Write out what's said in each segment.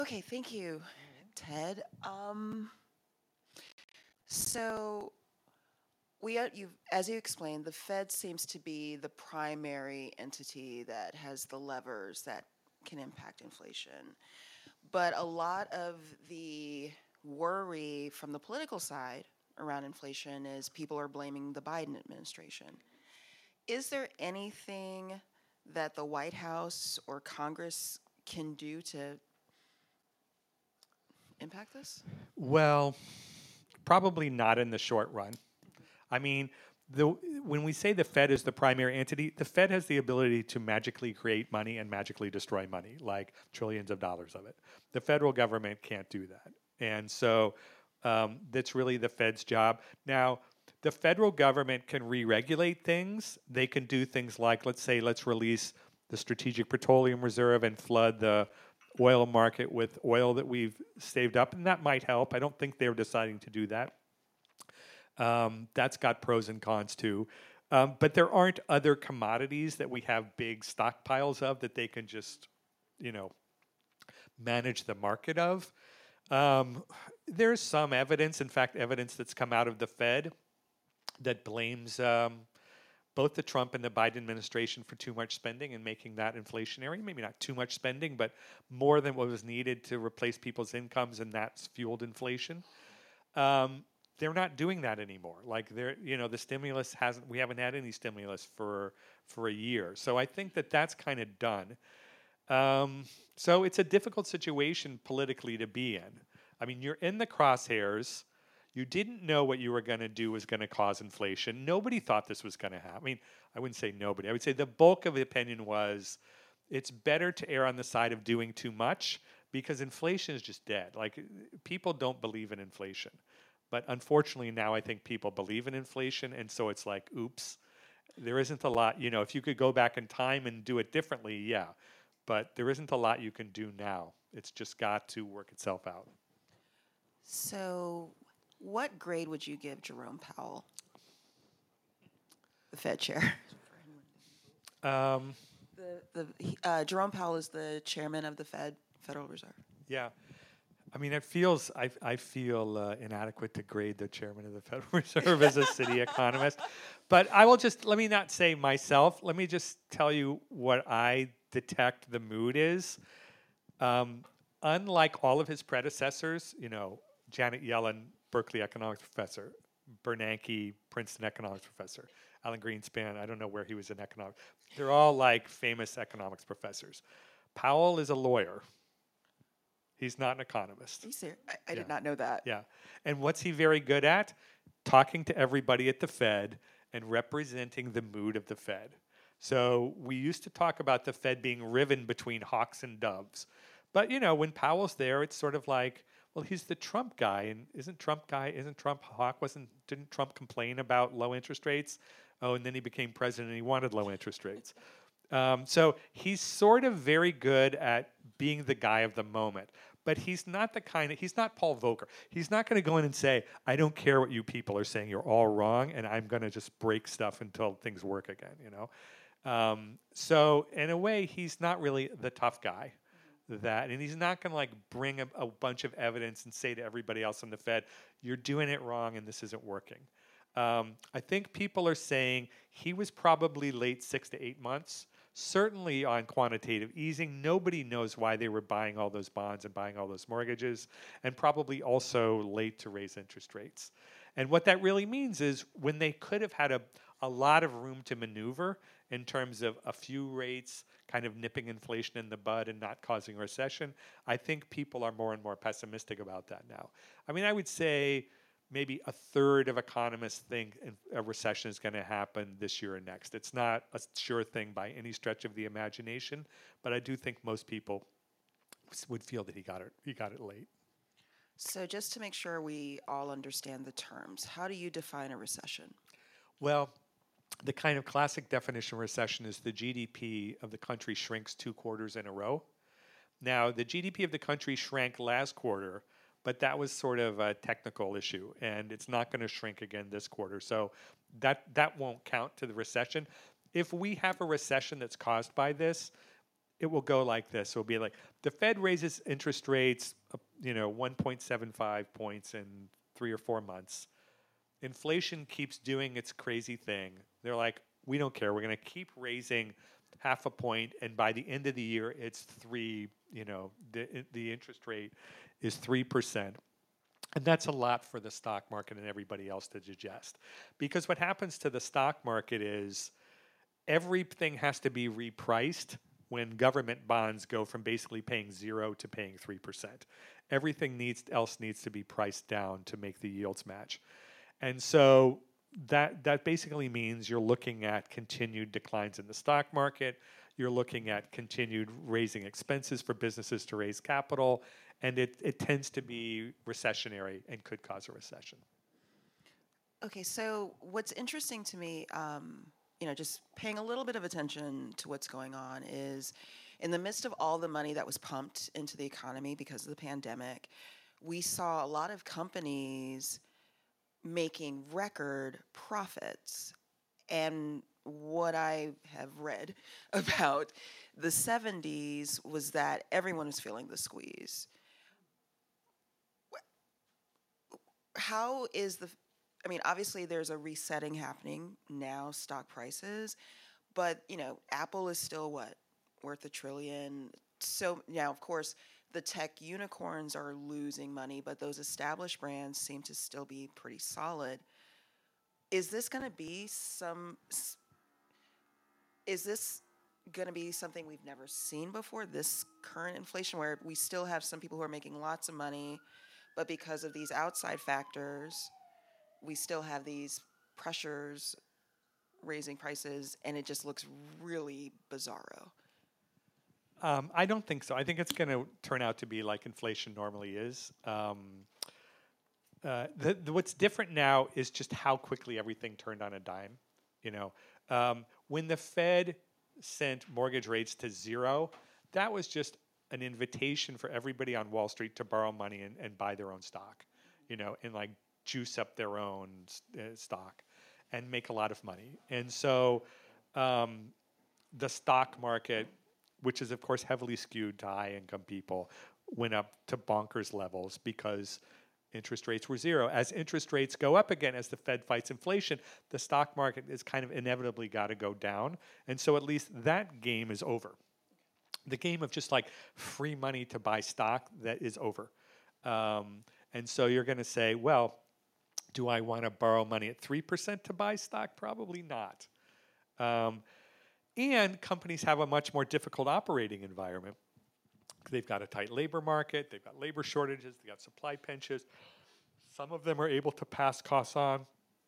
Okay, thank you, Ted. So as you explained, the Fed seems to be the primary entity that has the levers that can impact inflation. But a lot of the worry from the political side around inflation is people are blaming the Biden administration. Is there anything that the White House or Congress can do to impact this? Well, probably not in the short run. I mean, when we say the Fed is the primary entity, the Fed has the ability to magically create money and magically destroy money, like trillions of dollars of it. The federal government can't do that. And so that's really the Fed's job. Now, the federal government can re regulate things. They can do things like, let's release the Strategic Petroleum Reserve and flood the oil market with oil that we've saved up, and that might help. I don't think they're deciding to do that. That's got pros and cons too. But there aren't other commodities that we have big stockpiles of that they can just, you know, manage the market of. There's some evidence, in fact, evidence that's come out of the Fed that blames both the Trump and the Biden administration for too much spending and making that inflationary. Maybe not too much spending, but more than what was needed to replace people's incomes, and that's fueled inflation. They're not doing that anymore. Like the stimulus hasn't. We haven't had any stimulus for a year. So I think that that's kind of done. So it's a difficult situation politically to be in. I mean, you're in the crosshairs. You didn't know what you were going to do was going to cause inflation. Nobody thought this was going to happen. I mean, I wouldn't say nobody. I would say the bulk of the opinion was it's better to err on the side of doing too much because inflation is just dead. Like, people don't believe in inflation. But unfortunately, now I think people believe in inflation. And so it's like, oops, there isn't a lot. If you could go back in time and do it differently, yeah. But there isn't a lot you can do now. It's just got to work itself out. So, what grade would you give Jerome Powell, the Fed chair? Jerome Powell is the chairman of the Federal Reserve. Yeah. I mean, it feels I feel inadequate to grade the chairman of the Federal Reserve as a city economist, but let me not say myself. Let me just tell you what I detect the mood is. Unlike all of his predecessors, Janet Yellen, Berkeley economics professor, Bernanke, Princeton economics professor, Alan Greenspan, I don't know where he was in economics. They're all like famous economics professors. Powell is a lawyer. He's not an economist. I did not know that. Yeah. And what's he very good at? Talking to everybody at the Fed and representing the mood of the Fed. So we used to talk about the Fed being riven between hawks and doves. But, when Powell's there, it's sort of like, well, he's the Trump guy. And isn't Trump hawk? Didn't Trump complain about low interest rates? Oh, and then he became president and he wanted low interest rates. So he's sort of very good at being the guy of the moment. But he's not he's not Paul Volcker. He's not going to go in and say, I don't care what you people are saying, you're all wrong, and I'm going to just break stuff until things work again, So in a way, he's not really the tough guy. And he's not going to bring a bunch of evidence and say to everybody else on the Fed, you're doing it wrong and this isn't working. I think people are saying he was probably late 6 to 8 months. Certainly on quantitative easing, nobody knows why they were buying all those bonds and buying all those mortgages, and probably also late to raise interest rates. And what that really means is when they could have had a lot of room to maneuver in terms of a few rates kind of nipping inflation in the bud and not causing a recession, I think people are more and more pessimistic about that now. I mean, I would say maybe a third of economists think a recession is going to happen this year and next. It's not a sure thing by any stretch of the imagination, but I do think most people would feel that he got it late. So just to make sure we all understand the terms, how do you define a recession? Well, the kind of classic definition of recession is the GDP of the country shrinks 2 quarters in a row. Now, the GDP of the country shrank last quarter, but that was sort of a technical issue, and it's not going to shrink again this quarter. So that won't count to the recession. If we have a recession that's caused by this, it will go like this. It'll be like the Fed raises interest rates, 1.75 points in 3 or 4 months. Inflation keeps doing its crazy thing. They're like, we don't care. We're going to keep raising half a point, and by the end of the year, it's 3. The interest rate is 3%. And that's a lot for the stock market and everybody else to digest. Because what happens to the stock market is everything has to be repriced when government bonds go from basically paying 0 to paying 3%. Everything else needs to be priced down to make the yields match. And so that basically means you're looking at continued declines in the stock market. You're looking at continued raising expenses for businesses to raise capital, and it tends to be recessionary and could cause a recession. Okay, so what's interesting to me, just paying a little bit of attention to what's going on, is in the midst of all the money that was pumped into the economy because of the pandemic, we saw a lot of companies making record profits. And what I have read about the 70s was that everyone was feeling the squeeze. How is obviously there's a resetting happening now, stock prices, but, Apple is still what? Worth $1 trillion. So now, of course, the tech unicorns are losing money, but those established brands seem to still be pretty solid. Is this going to be something we've never seen before, this current inflation, where we still have some people who are making lots of money, but because of these outside factors, we still have these pressures raising prices, and it just looks really bizarro? I don't think so. I think it's going to turn out to be like inflation normally is. What's different now is just how quickly everything turned on a dime. When the Fed sent mortgage rates to 0, that was just an invitation for everybody on Wall Street to borrow money and buy their own stock, and like juice up their own stock and make a lot of money. And so the stock market, which is of course heavily skewed to high income people, went up to bonkers levels because interest rates were 0. As interest rates go up again, as the Fed fights inflation, the stock market is kind of inevitably got to go down. And so at least that game is over. The game of just like free money to buy stock, that is over. And so you're going to say, well, do I want to borrow money at 3% to buy stock? Probably not. And companies have a much more difficult operating environment. They've got a tight labor market. They've got labor shortages. They've got supply pinches. Some of them are able to pass costs on.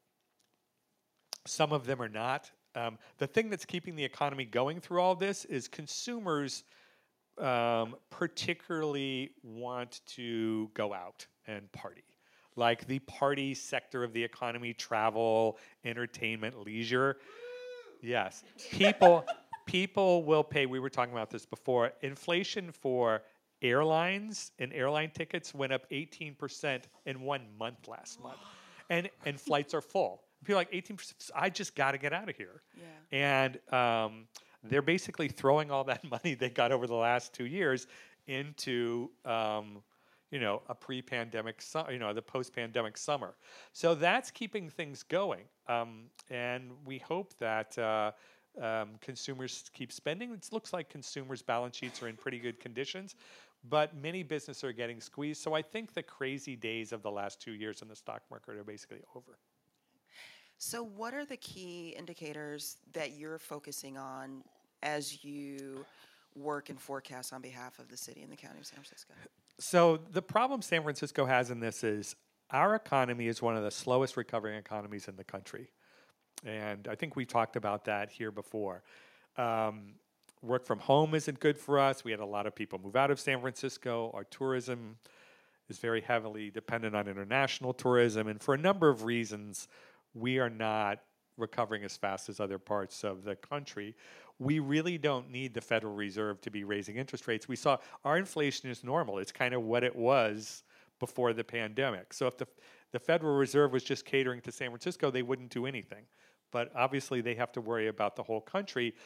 Some of them are not. The thing that's keeping the economy going through all this is consumers particularly want to go out and party. Like the party sector of the economy, travel, entertainment, leisure. Yes. People will pay. We were talking about this before. Inflation for airlines and airline tickets went up 18% in 1 month last month. And flights are full. People are like, 18%, I just got to get out of here. Yeah. And they're basically throwing all that money they got over the last 2 years into a pre-pandemic, the post-pandemic summer. So that's keeping things going. And we hope that consumers keep spending. It looks like consumers' balance sheets are in pretty good conditions, but many businesses are getting squeezed. So I think the crazy days of the last 2 years in the stock market are basically over. So what are the key indicators that you're focusing on as you work and forecast on behalf of the city and the county of San Francisco? So the problem San Francisco has in this is our economy is one of the slowest recovering economies in the country. And I think we talked about that here before. Work from home isn't good for us. We had a lot of people move out of San Francisco. Our tourism is very heavily dependent on international tourism. And for a number of reasons, we are not recovering as fast as other parts of the country. We really don't need the Federal Reserve to be raising interest rates. We saw our inflation is normal. It's kind of what it was before the pandemic. So if the Federal Reserve was just catering to San Francisco, they wouldn't do anything. But obviously they have to worry about the whole country.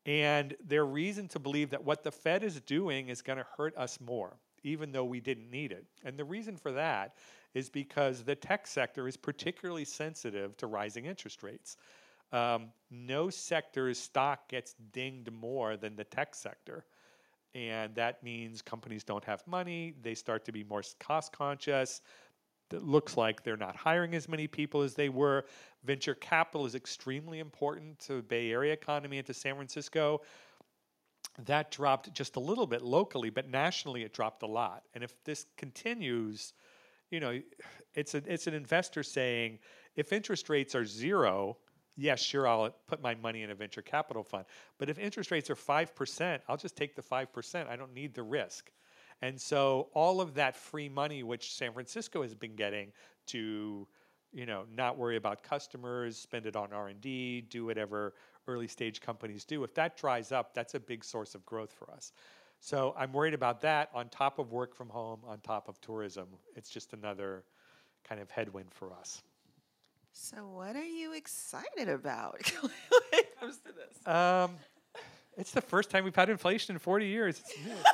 And there's reason to believe that what the Fed is doing is going to hurt us more, even though we didn't need it. And the reason for that is because the tech sector is particularly sensitive to rising interest rates. No sector's stock gets dinged more than the tech sector. And that means companies don't have money. They start to be more cost conscious. It looks like they're not hiring as many people as they were. Venture capital is extremely important to the Bay Area economy and to San Francisco. That dropped just a little bit locally, but nationally it dropped a lot. And if this continues, it's an investor saying, if interest rates are zero, yes, sure, I'll put my money in a venture capital fund. But if interest rates are 5%, I'll just take the 5%. I don't need the risk. And so all of that free money, which San Francisco has been getting to, not worry about customers, spend it on R&D, do whatever early stage companies do. If that dries up, that's a big source of growth for us. So I'm worried about that on top of work from home, on top of tourism. It's just another kind of headwind for us. So what are you excited about when it comes to this? It's the first time we've had inflation in 40 years.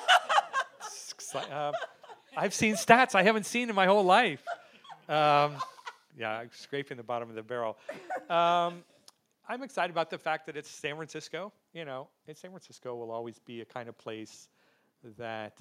I've seen stats I haven't seen in my whole life. I'm scraping the bottom of the barrel. I'm excited about the fact that it's San Francisco. San Francisco will always be a kind of place that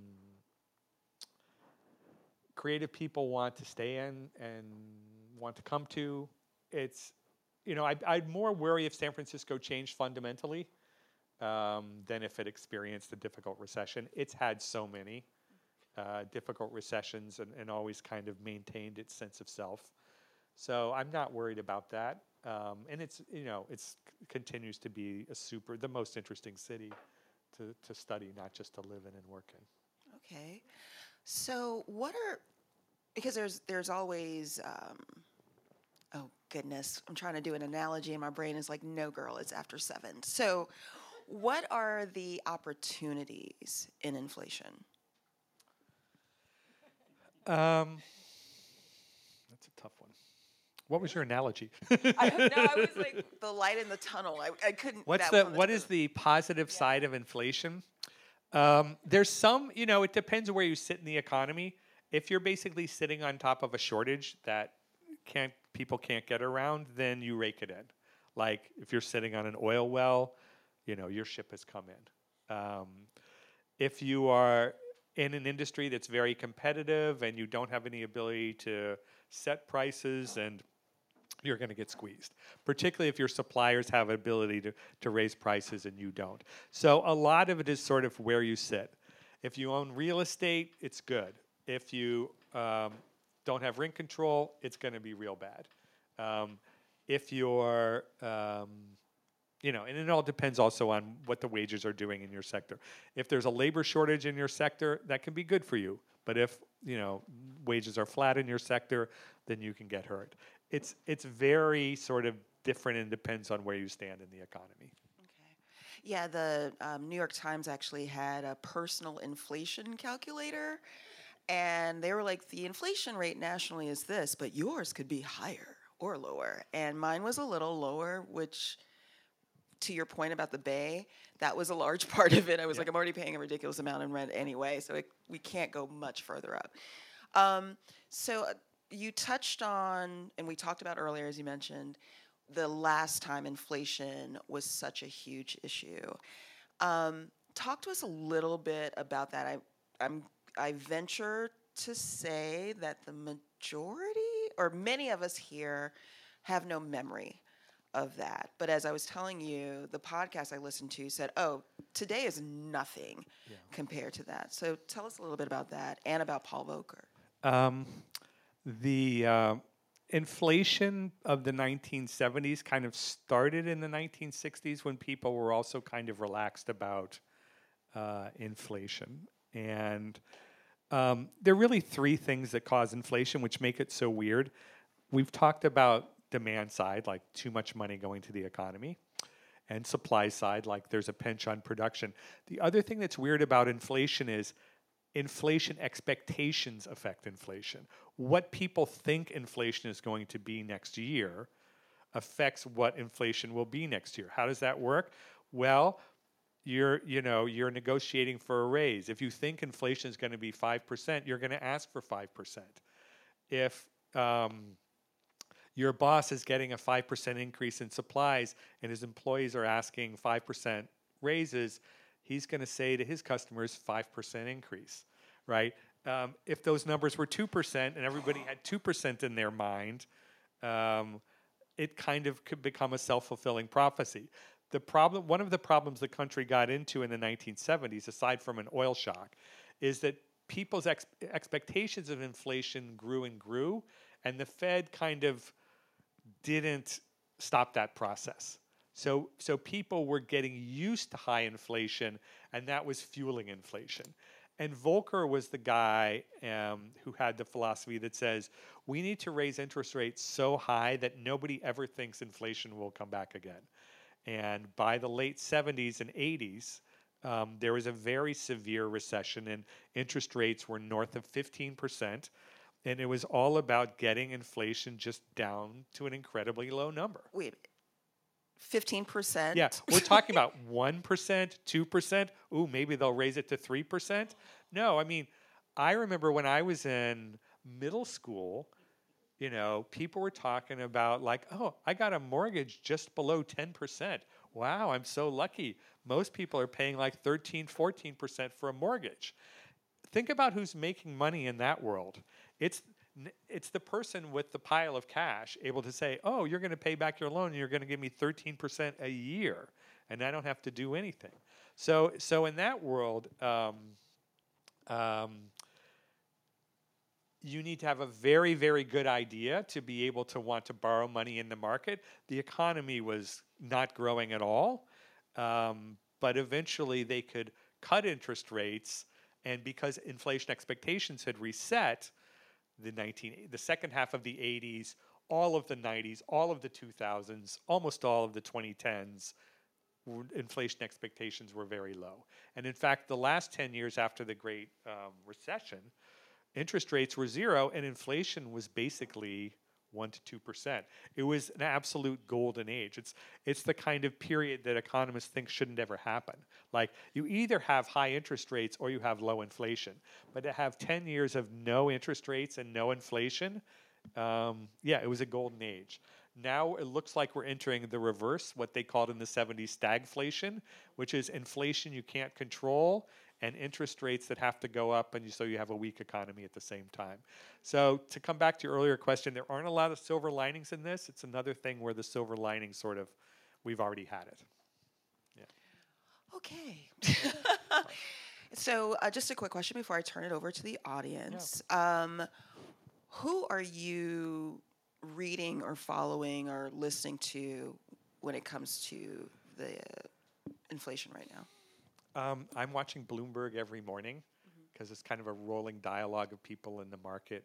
creative people want to stay in and want to come to. I'd more worry if San Francisco changed fundamentally than if it experienced a difficult recession. It's had so many difficult recessions and always kind of maintained its sense of self. So I'm not worried about that. And it's continues to be the most interesting city to study, not just to live in and work in. Okay. So because there's always, oh goodness, I'm trying to do an analogy and my brain is like, no girl, it's after 7. So what are the opportunities in inflation? That's a tough one. What was your analogy? I was like the light in the tunnel. I couldn't. What is the positive side of inflation? There's some, it depends where you sit in the economy. If you're basically sitting on top of a shortage that people can't get around, then you rake it in. Like if you're sitting on an oil well, your ship has come in. If you are in an industry that's very competitive and you don't have any ability to set prices, and you're going to get squeezed, particularly if your suppliers have ability to raise prices and you don't. So a lot of it is sort of where you sit. If you own real estate, it's good. If you don't have rent control, it's going to be real bad. If you're, and it all depends also on what the wages are doing in your sector. If there's a labor shortage in your sector, that can be good for you. But if, wages are flat in your sector, then you can get hurt. It's very sort of different and depends on where you stand in the economy. Okay. Yeah, the New York Times actually had a personal inflation calculator, and they were like, the inflation rate nationally is this, but yours could be higher or lower. And mine was a little lower, which, to your point about the Bay, that was a large part of it. I was like, I'm already paying a ridiculous amount in rent anyway, so we can't go much further up. So you touched on, and we talked about earlier, as you mentioned, the last time inflation was such a huge issue. Talk to us a little bit about that. I venture to say that the majority, or many of us here, have no memory of that. But as I was telling you, the podcast I listened to said, today is nothing compared to that. So tell us a little bit about that and about Paul Volcker. The inflation of the 1970s kind of started in the 1960s when people were also kind of relaxed about inflation. And there are really 3 things that cause inflation, which make it so weird. We've talked about demand side, like too much money going to the economy, and supply side, like there's a pinch on production. The other thing that's weird about inflation is inflation expectations affect inflation. What people think inflation is going to be next year affects what inflation will be next year. How does that work? Well, you're negotiating for a raise. If you think inflation is going to be 5%, you're going to ask for 5%. If your boss is getting a 5% increase in supplies and his employees are asking 5% raises, he's going to say to his customers 5% increase, right? If those numbers were 2% and everybody had 2% in their mind, it kind of could become a self-fulfilling prophecy. One of the problems the country got into in the 1970s, aside from an oil shock, is that people's expectations of inflation grew and grew, and the Fed kind of didn't stop that process. So people were getting used to high inflation, and that was fueling inflation. And Volcker was the guy who had the philosophy that says, we need to raise interest rates so high that nobody ever thinks inflation will come back again. And by the late 70s and 80s, there was a very severe recession, and interest rates were north of 15%. And it was all about getting inflation just down to an incredibly low number. Wait, 15%? Yeah, we're talking about 1%, 2%. Ooh, maybe they'll raise it to 3%. No, I mean, I remember when I was in middle school, people were talking about like, oh, I got a mortgage just below 10%. Wow, I'm so lucky. Most people are paying like 13, 14% for a mortgage. Think about who's making money in that world. It's the person with the pile of cash able to say, oh, you're going to pay back your loan and you're going to give me 13% a year, and I don't have to do anything. So in that world, you need to have a very, very good idea to be able to want to borrow money in the market. The economy was not growing at all, but eventually they could cut interest rates, and because inflation expectations had reset, the second half of the 80s, all of the 90s, all of the 2000s, almost all of the 2010s, inflation expectations were very low. And in fact, the last 10 years after the Great Recession, interest rates were zero and inflation was basically 1% to 2%. It was an absolute golden age. It's the kind of period that economists think shouldn't ever happen. Like, you either have high interest rates or you have low inflation. But to have 10 years of no interest rates and no inflation, it was a golden age. Now it looks like we're entering the reverse, what they called in the 70s stagflation, which is inflation you can't control and interest rates that have to go up, and so you have a weak economy at the same time. So to come back to your earlier question, there aren't a lot of silver linings in this. It's another thing where the silver lining sort of, we've already had it. Yeah. Okay. So just a quick question before I turn it over to the audience. Who are you reading or following or listening to when it comes to the inflation right now? I'm watching Bloomberg every morning because it's kind of a rolling dialogue of people in the market,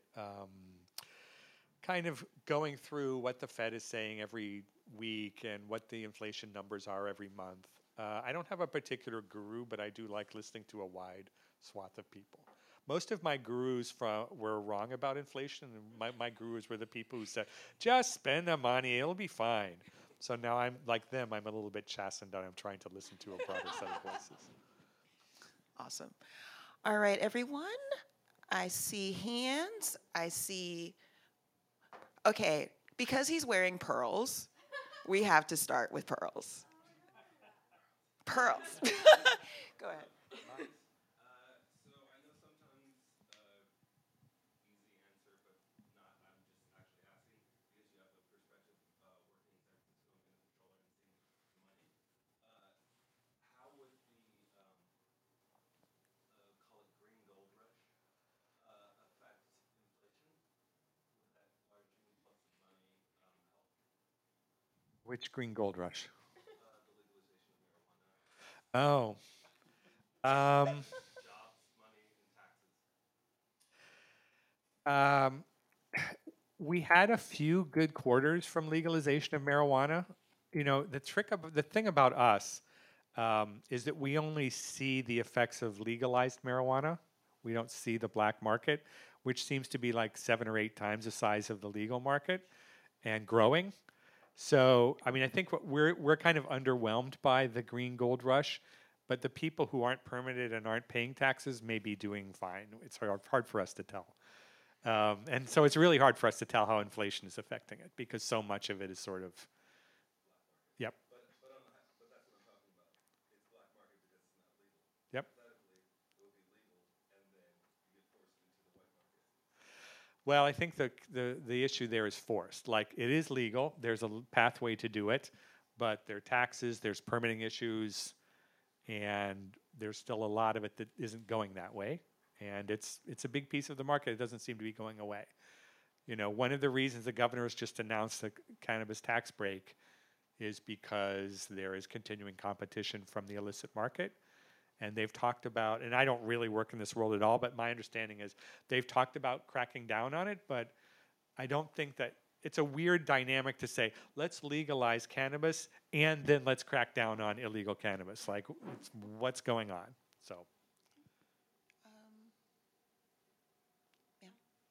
kind of going through what the Fed is saying every week and what the inflation numbers are every month. I don't have a particular guru, but I do like listening to a wide swath of people. Most of my gurus were wrong about inflation, and my gurus were the people who said, just spend the money, it'll be fine. So now I'm like them, I'm a little bit chastened, and I'm trying to listen to a broader set of voices. Awesome. All right, everyone. I see hands. Okay, because he's wearing pearls, we have to start with pearls. Pearls. Go ahead. Which green gold rush? Oh. We had a few good quarters from legalization of marijuana. The thing about us is that we only see the effects of legalized marijuana. We don't see the black market, which seems to be like 7 or 8 times the size of the legal market and growing. So, I mean, I think we're kind of underwhelmed by the green gold rush, but the people who aren't permitted and aren't paying taxes may be doing fine. It's hard for us to tell. And so it's really hard for us to tell how inflation is affecting it because so much of it is sort of, yep, yep. Well, I think the issue there is forced. Like it is legal. There's a pathway to do it, but there are taxes, there's permitting issues, and there's still a lot of it that isn't going that way. And it's a big piece of the market. It doesn't seem to be going away. You know, one of the reasons the governor has just announced the cannabis tax break is because there is continuing competition from the illicit market. And they've talked about, and I don't really work in this world at all, but my understanding is they've talked about cracking down on it, but I don't think that it's a weird dynamic to say, let's legalize cannabis and then let's crack down on illegal cannabis. Like, what's going on? So, Um, yeah.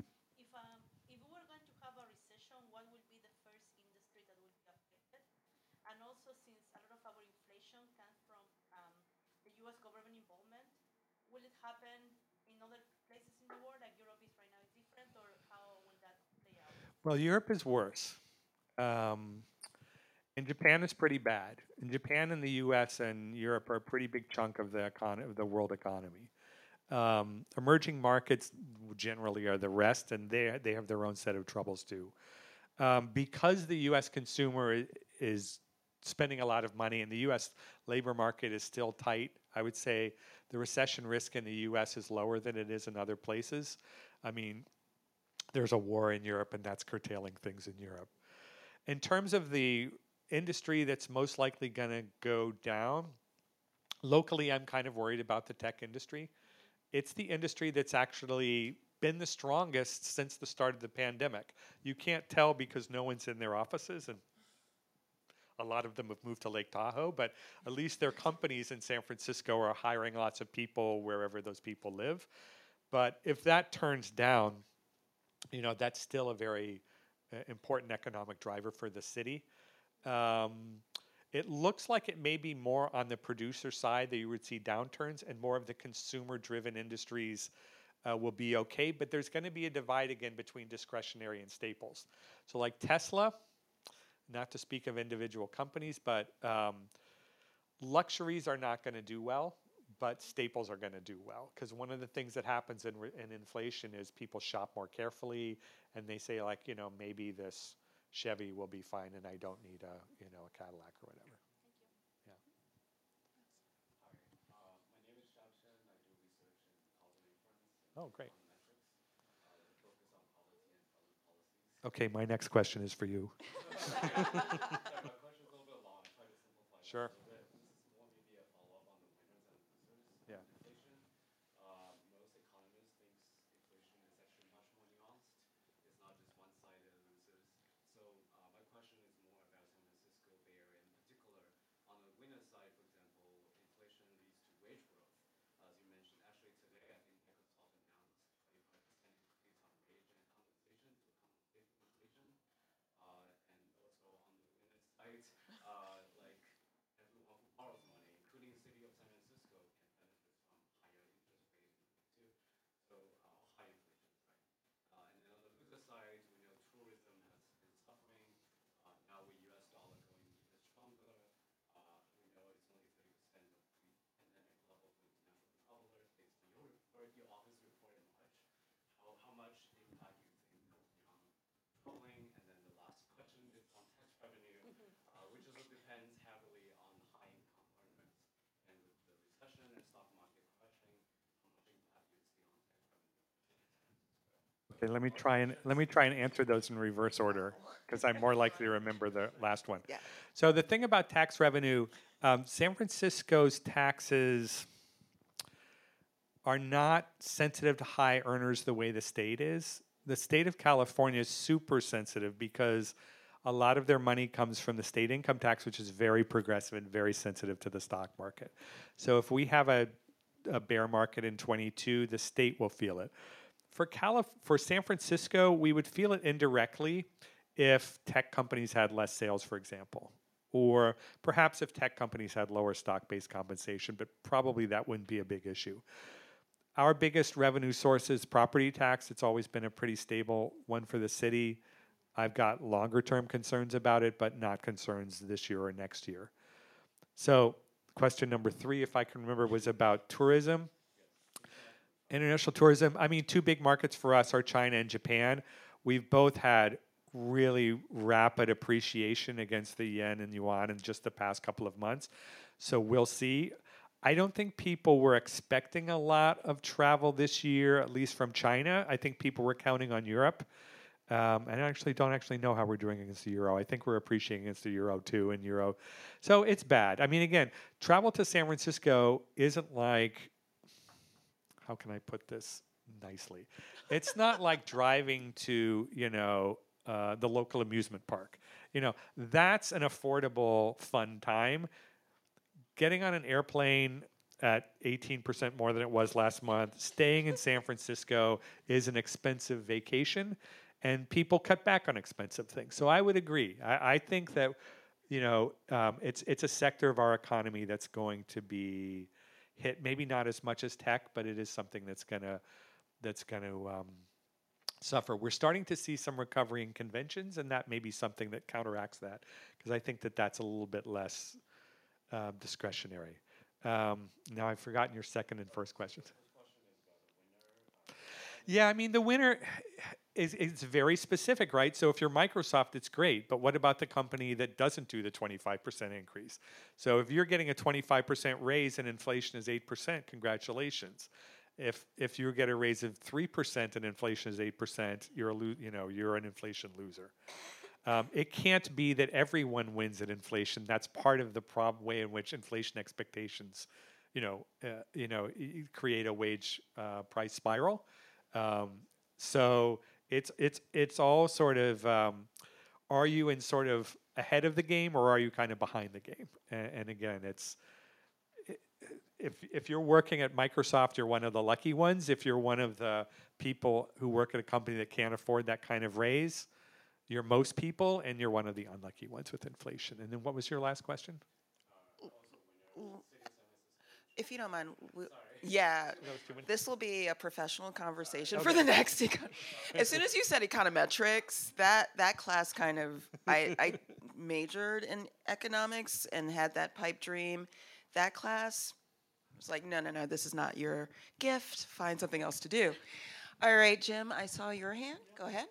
If we were going to have a recession, what would be the first industry that would be affected? And also, since a lot of our inflation comes from the U.S. government involvement, will it happen in other places in the world, like Europe is right now, is different, or how will that play out? well, Europe is worse. Um, in Japan, it's pretty bad. In Japan and the U.S. and Europe are a pretty big chunk of of the world economy. Emerging markets generally are the rest, and they have their own set of troubles too. Because the U.S. consumer is spending a lot of money, and the U.S. labor market is still tight, I would say the recession risk in the U.S. is lower than it is in other places. I mean, there's a war in Europe, and that's curtailing things in Europe. In terms of the industry that's most likely going to go down, locally, I'm kind of worried about the tech industry. It's the industry that's actually been the strongest since the start of the pandemic. You can't tell because no one's in their offices, and a lot of them have moved to Lake Tahoe, but at least their companies in San Francisco are hiring lots of people wherever those people live. But if that turns down, you know, that's still a very important economic driver for the city. Um, it looks like it may be more on the producer side that you would see downturns, and more of the consumer driven industries will be okay. But there's going to be a divide again between discretionary and staples. So, like Tesla, not to speak of individual companies, but luxuries are not going to do well, but staples are going to do well. Because one of the things that happens in inflation is people shop more carefully, and they say, like, you know, maybe this Chevy will be fine, and I don't need a Cadillac or whatever. Yeah. Oh, great. Okay, my next question is for you. Sure. Yeah. Okay, let me try and answer those in reverse order because I'm more likely to remember the last one. Yeah. So the thing about tax revenue, San Francisco's taxes are not sensitive to high earners the way the state is. The state of California is super sensitive because a lot of their money comes from the state income tax, which is very progressive and very sensitive to the stock market. So if we have a bear market in 22, the state will feel it. For San Francisco, we would feel it indirectly if tech companies had less sales, for example, or perhaps if tech companies had lower stock-based compensation, but probably that wouldn't be a big issue. Our biggest revenue source is property tax. It's always been a pretty stable one for the city. I've got longer term concerns about it, but not concerns this year or next year. So, question number 3, if I can remember, was about tourism. International tourism. I mean, 2 big markets for us are China and Japan. We've both had really rapid appreciation against the yen and yuan in just the past couple of months. So we'll see. I don't think people were expecting a lot of travel this year, at least from China. I think people were counting on Europe. And I actually don't know how we're doing against the euro. I think we're appreciating against the euro too, and euro. So it's bad. I mean, again, travel to San Francisco isn't like, how can I put this nicely? It's not like driving to, the local amusement park. That's an affordable, fun time. Getting on an airplane at 18% more than it was last month, staying in San Francisco is an expensive vacation, and people cut back on expensive things. So I would agree. I think that, it's a sector of our economy that's going to be hit, maybe not as much as tech, but it is something that's going to suffer. We're starting to see some recovery in conventions, and that may be something that counteracts that, because I think that that's a little bit less discretionary. Now I've forgotten your second and first questions. Yeah, I mean, the winner is very specific, right? So if you're Microsoft, it's great. But what about the company that doesn't do the 25% increase? So if you're getting a 25% raise and inflation is 8%, congratulations. If you get a raise of 3% and inflation is 8%, you're an inflation loser. It can't be that everyone wins at inflation. That's part of the way in which inflation expectations, create a wage price spiral. So it's all sort of, are you in sort of ahead of the game, or are you kind of behind the game? And again, if you're working at Microsoft, you're one of the lucky ones. If you're one of the people who work at a company that can't afford that kind of raise, you're most people, and you're one of the unlucky ones with inflation. And then what was your last question? If you don't mind, this will be a professional conversation for the next. As soon as you said econometrics, that class kind of, I majored in economics and had that pipe dream. That class was like, no, this is not your gift. Find something else to do. All right, Jim, I saw your hand. Go ahead.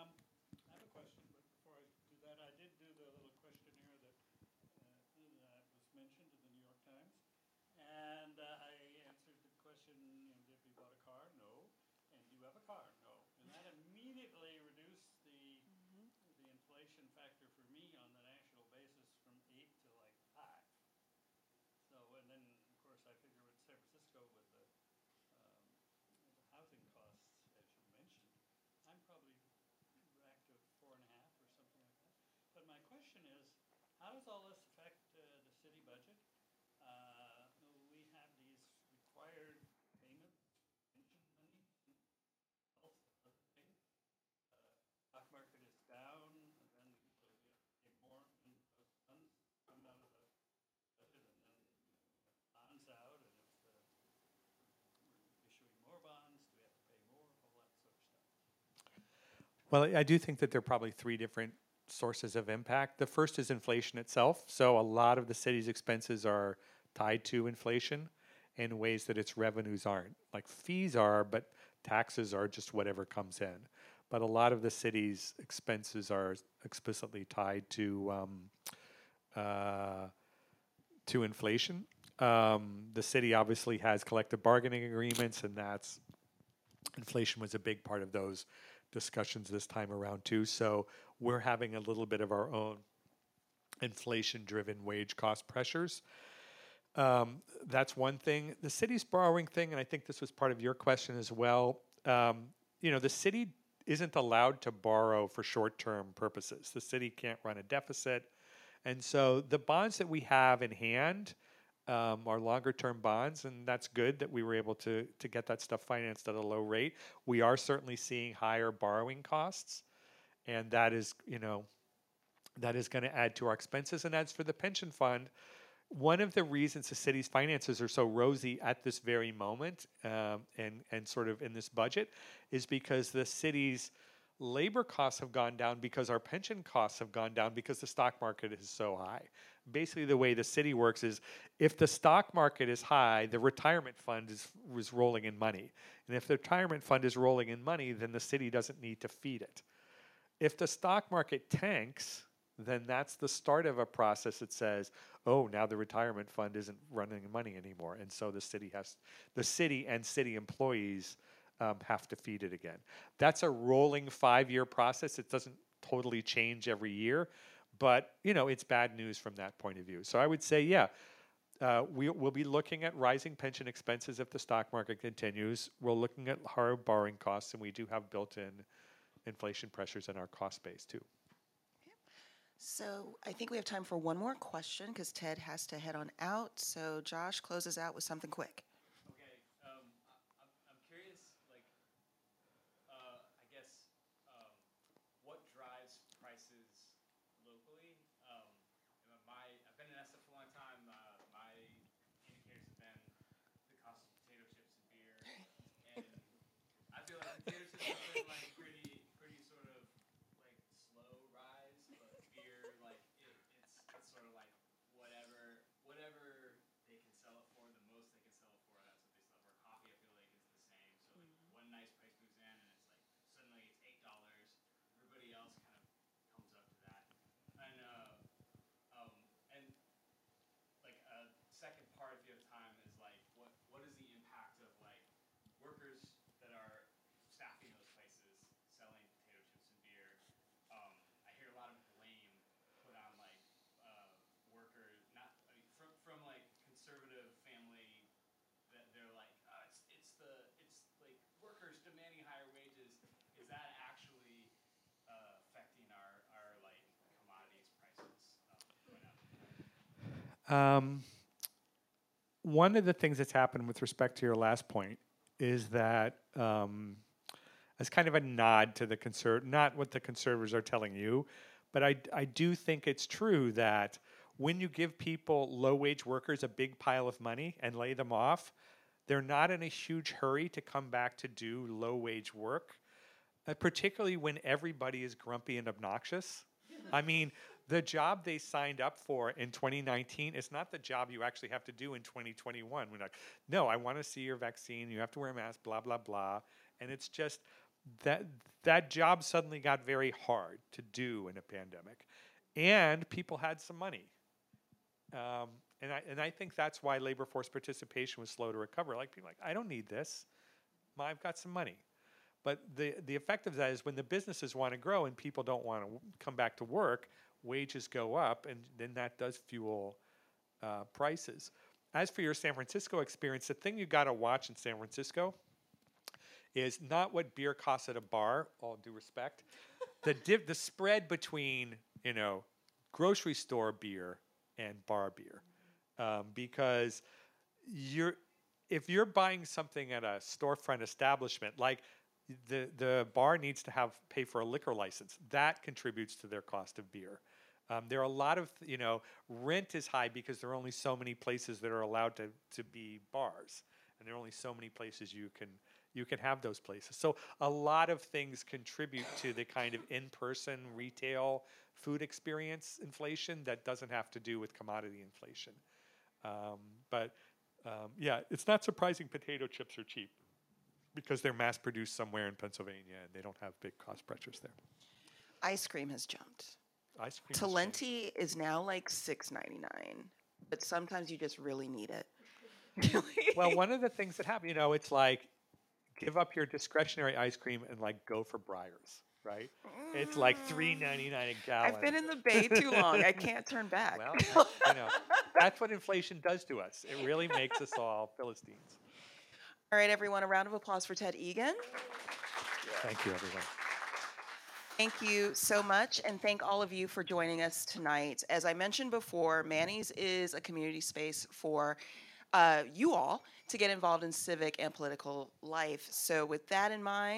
Well, I do think that there are probably 3 different sources of impact. The first is inflation itself. So a lot of the city's expenses are tied to inflation in ways that its revenues aren't. Like fees are, but taxes are just whatever comes in. But a lot of the city's expenses are explicitly tied to inflation. The city obviously has collective bargaining agreements, and inflation was a big part of those discussions this time around too. So we're having a little bit of our own inflation-driven wage cost pressures. That's one thing. The city's borrowing thing, and I think this was part of your question as well. The city isn't allowed to borrow for short-term purposes. The city can't run a deficit. And so the bonds that we have in hand are longer-term bonds, and that's good that we were able to get that stuff financed at a low rate. We are certainly seeing higher borrowing costs, and that is, that is going to add to our expenses. And as for the pension fund, one of the reasons the city's finances are so rosy at this very moment, and sort of in this budget, is because the city's labor costs have gone down because our pension costs have gone down because the stock market is so high. Basically, the way the city works is if the stock market is high, the retirement fund is rolling in money. And if the retirement fund is rolling in money, then the city doesn't need to feed it. If the stock market tanks, then that's the start of a process that says, oh, now the retirement fund isn't running money anymore. And so the city and city employees have to feed it again. That's a rolling 5-year process. It doesn't totally change every year, but it's bad news from that point of view. So I would say, we'll be looking at rising pension expenses if the stock market continues. We're looking at higher borrowing costs, and we do have built-in inflation pressures in our cost base too. So I think we have time for one more question because Ted has to head on out. So Josh closes out with something quick. Okay, I'm curious, I guess, what drives prices locally? I've been in ESTA for a long time. My indicators have been the cost of potato chips and beer, and I feel like potato chips have been pretty sort of slow rise, but beer it's sort of like whatever they can sell it for, the most they can sell it for, that's what they sell it for. Coffee, I feel like it's the same. So one nice price moves in, and it's suddenly it's $8. Everybody else kind of comes up to that, and a second part, if you have time, is what is the impact of workers that are staffing those places selling potato chips and beer? I hear a lot of blame put on workers, not from conservative family, that they're it's workers demanding higher wages. Is that actually affecting our commodities prices going up? One of the things that's happened with respect to your last point is that, as kind of a nod to not what the conservatives are telling you, but I do think it's true that when you give people low-wage workers a big pile of money and lay them off, they're not in a huge hurry to come back to do low-wage work, particularly when everybody is grumpy and obnoxious. I mean, the job they signed up for in 2019 is not the job you actually have to do in 2021. We're like, no, I want to see your vaccine. You have to wear a mask, blah, blah, blah. And it's just that job suddenly got very hard to do in a pandemic. And people had some money. And I think that's why labor force participation was slow to recover. People I don't need this. I've got some money. But the effect of that is when the businesses want to grow and people don't want to come back to work, wages go up, and then that does fuel prices. As for your San Francisco experience, the thing you got to watch in San Francisco is not what beer costs at a bar, all due respect, the spread between grocery store beer and bar beer, because if you're buying something at a storefront establishment, the bar needs to pay for a liquor license. That contributes to their cost of beer. There are a lot of, rent is high because there are only so many places that are allowed to be bars, and there are only so many places you can have those places. So a lot of things contribute to the kind of in-person retail food experience inflation that doesn't have to do with commodity inflation. But it's not surprising potato chips are cheap, because they're mass produced somewhere in Pennsylvania and they don't have big cost pressures there. Ice cream has jumped. Ice cream. Talenti is now $6.99, but sometimes you just really need it. Well, one of the things that happen, it's give up your discretionary ice cream and go for Breyers, right? It's $3.99 a gallon. I've been in the Bay too long. I can't turn back. Well, that's what inflation does to us. It really makes us all Philistines. All right, everyone, a round of applause for Ted Egan. Thank you, everyone. Thank you so much, and thank all of you for joining us tonight. As I mentioned before, Manny's is a community space for you all to get involved in civic and political life. So with that in mind,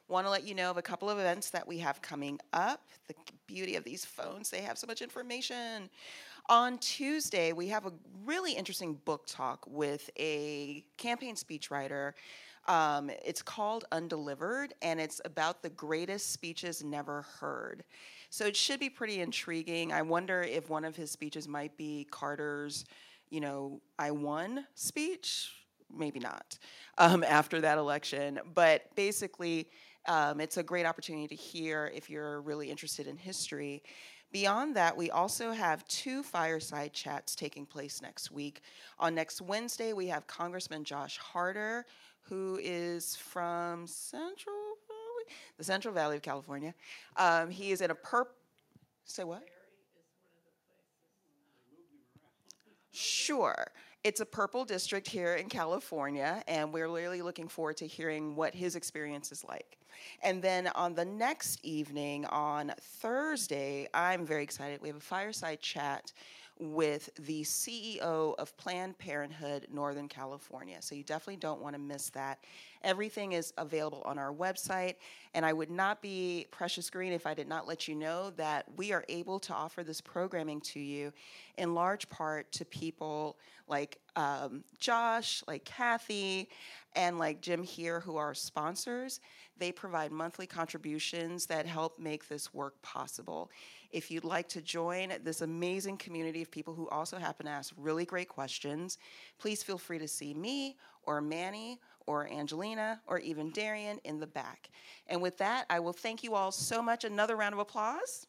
Want to let you know of a couple of events that we have coming up. The beauty of these phones, they have so much information. On Tuesday, we have a really interesting book talk with a campaign speechwriter. It's called Undelivered, and it's about the greatest speeches never heard. So it should be pretty intriguing. I wonder if one of his speeches might be Carter's, I won speech. Maybe not after that election. But basically, it's a great opportunity to hear if you're really interested in history. Beyond that, we also have 2 fireside chats taking place next week. On next Wednesday, we have Congressman Josh Harder, who is from the Central Valley of California. He is in a Say what? Sure. It's a purple district here in California, and we're really looking forward to hearing what his experience is like. And then on the next evening, on Thursday, I'm very excited. We have a fireside chat with the CEO of Planned Parenthood Northern California. So you definitely don't want to miss that. Everything is available on our website, and I would not be Precious Green if I did not let you know that we are able to offer this programming to you in large part to people like Josh, like Kathy, and like Jim here, who are sponsors. They provide monthly contributions that help make this work possible. If you'd like to join this amazing community of people who also happen to ask really great questions, please feel free to see me or Manny or Angelina or even Darian in the back. And with that, I will thank you all so much. Another round of applause.